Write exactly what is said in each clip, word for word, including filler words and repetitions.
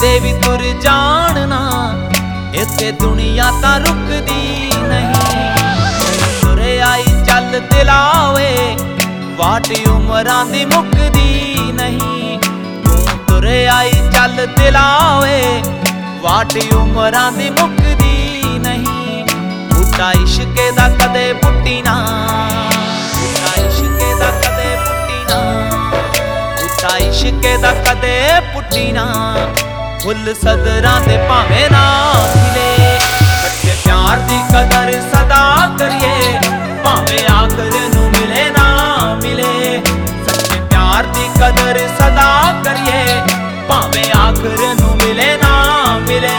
तेरे भी तुर जानना, इत्थे दुनिया तां रुकदी नहीं। तुरे आई चल दिलावे, वाट उमरां दी मुकदी नहीं। तू तुरे आई चल दिलावे, वाट उमरां दी मुकदी नहीं। बूटा इश्के दा कदे पुट्टी ना, बूटा इश्के दा कदे पुट्टी ना, बूटा इश्के दा कदे पुट्टी ना। फुल सदरां दे भावें ना खिले, सच्चे प्यार दी कदर सदा करिए, भावें आखिर नूं मिले ना मिले। सच्चे प्यार दी कदर सदा करिए, भावें आखिर नूं मिले ना मिले।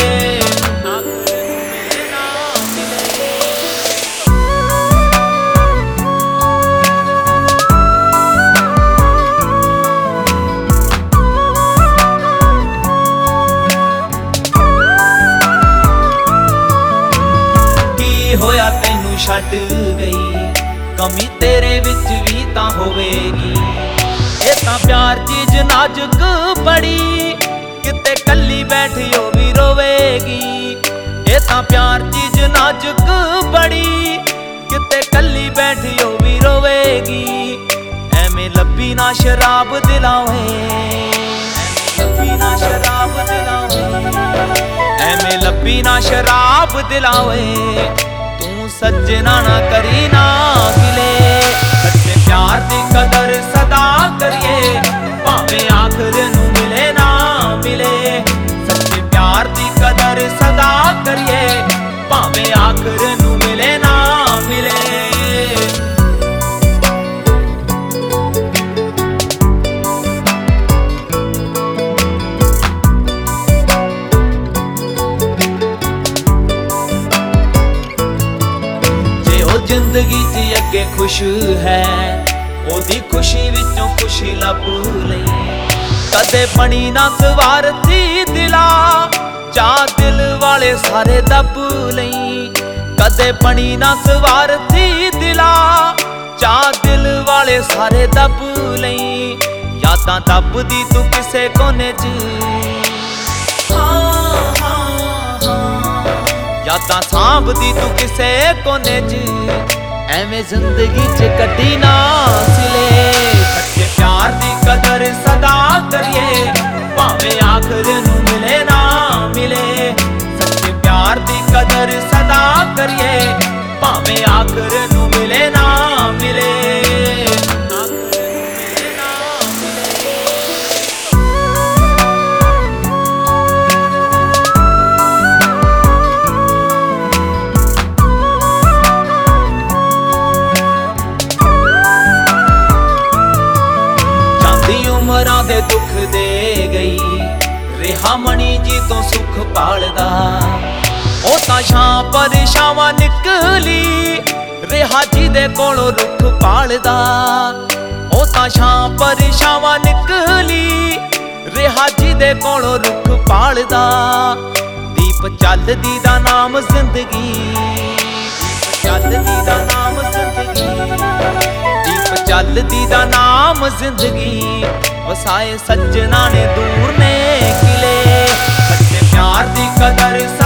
होया तैनू छड्ड गई, कमी तेरे विच भी तां होवेगी। ये तां प्यार चीज नाजुक बड़ी, किते कल्ली बैठियो भी रोवेगी। ये तां प्यार चीज नाजुक बड़ी, किते कल्ली बैठियो भी रोवेगी। एवें लब्बी ना शराब दिलावे, लब्बी ना शराब दिलावे, एवें लब्बी ना शराब दिलावे। सज्जना ना करी ना गिले, सच्चे प्यार दी कदर सदा करिए, भावें आखिर नूं मिले ना मिले। सच्चे प्यार दी कदर सदा करिए, भावें आखिर नूं मिले ना मिले। जिंदगी च अगे खुश है, ओदी खुशी विचों खुशी लभ लई। कदे बनी ना स्वार्थी दिला, चा दिल वाले सारे दब लई। कदे बनी ना स्वार्थी दिला, चा दिल वाले सारे दब लई। यादां दबदी तू किसे कोने च, यादां सांभदी तू किसे कोने च। एवें जिंदगी च कड्डी ना सिले, सच्चे प्यार दी कदर सदा करिए, भावें आखिर नूं मिले ना मिले। सच्चे प्यार दी कदर सदा करिए, भावें आखिर नूं मिले ना मिले। उमरां दे दुख दे गई, रिहा मणी जी तो सुख पालदा। ओ तां शां परेशावां निकली, रिहा जी दे कोलों रुख पालदा। ओ तां शां परेशावां निकली, रिहा जी दे कोलों रुख पालदा। दीप चलदी दा नाम जिंदगी, दीप चलदी दा नाम जिंदगी, दीप चलदी दा नाम जिंदगी। वसाए सज्जना ने दूर ने किले, सच्चे प्यार दी कदर